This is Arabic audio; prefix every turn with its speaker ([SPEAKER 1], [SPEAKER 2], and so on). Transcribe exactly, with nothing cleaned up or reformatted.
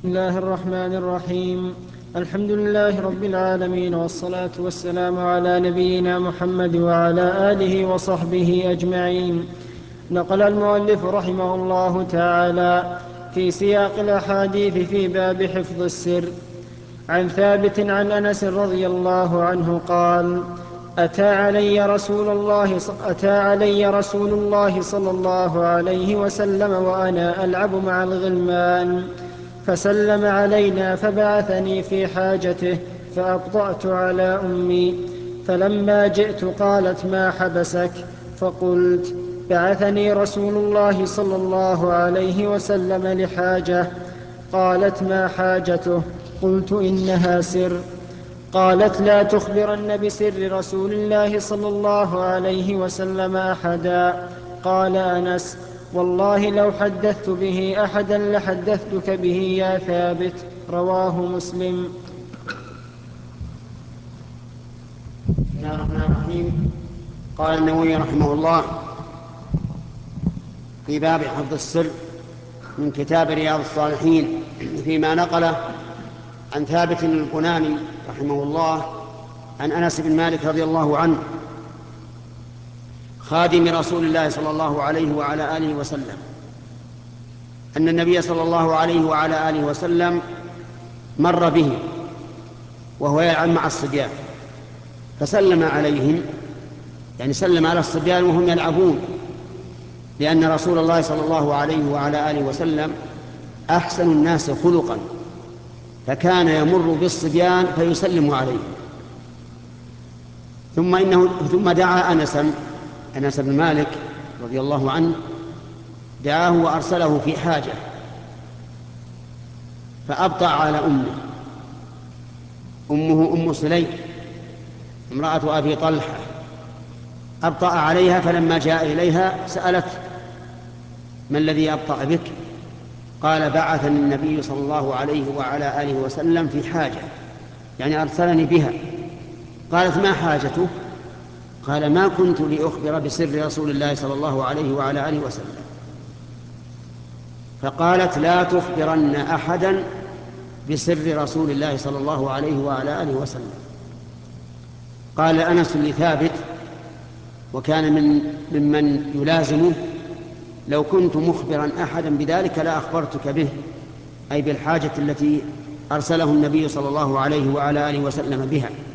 [SPEAKER 1] الله الرحمن الرحيم. الحمد لله رب العالمين، والصلاة والسلام على نبينا محمد وعلى آله وصحبه أجمعين. نقل المؤلف رحمه الله تعالى في سياق الأحاديث في باب حفظ السر عن ثابت عن أنس رضي الله عنه قال: أتى علي رسول الله أتى علي رسول الله صلى الله عليه وسلم وأنا ألعب مع الغلمان، فسلم علينا فبعثني في حاجته، فأبطأت على أمي، فلما جئت قالت: ما حبسك؟ فقلت: بعثني رسول الله صلى الله عليه وسلم لحاجة. قالت: ما حاجته؟ قلت: إنها سر. قالت: لا تخبرن بسر رسول الله صلى الله عليه وسلم أحدا. قال أنس: والله لو حدثت به أحدا لحدثتك به يا ثابت. رواه مسلم.
[SPEAKER 2] بسم الله الرحمن الرحيم. قال النووي رحمه الله في باب حفظ السر من كتاب رياض الصالحين فيما نقله عن ثابت البناني رحمه الله عن أنس بن مالك رضي الله عنه خادم رسول الله صلى الله عليه وعلى آله وسلم أن النبي صلى الله عليه وعلى آله وسلم مر به وهو يلعب مع الصبيان، فسلم عليهم، يعني سلم على الصبيان وهم يلعبون، لأن رسول الله صلى الله عليه وعلى آله وسلم أحسن الناس خلقا، فكان يمر بالصبيان فيسلم عليهم. ثم إنه ثم دعا أنسا أنس بن مالك رضي الله عنه، دعاه وأرسله في حاجة، فأبطأ على أمه أمه أم سليم امرأة أبي طلحة، أبطأ عليها، فلما جاء إليها سألت: ما الذي أبطأ بك؟ قال: بعثني النبي صلى الله عليه وعلى آله وسلم في حاجة، يعني أرسلني بها. قالت: ما حاجته؟ قال: ما كنت لأخبر بسر رسول الله صلى الله عليه وعلى آله وسلم. فقالت: لا تخبرن أحدا بسر رسول الله صلى الله عليه وعلى آله وسلم. قال أنس لثابت، وكان من ممن يلازمه: لو كنت مخبرا أحدا بذلك لا أخبرتك به، أي بالحاجة التي أرسله النبي صلى الله عليه وعلى آله وسلم بها.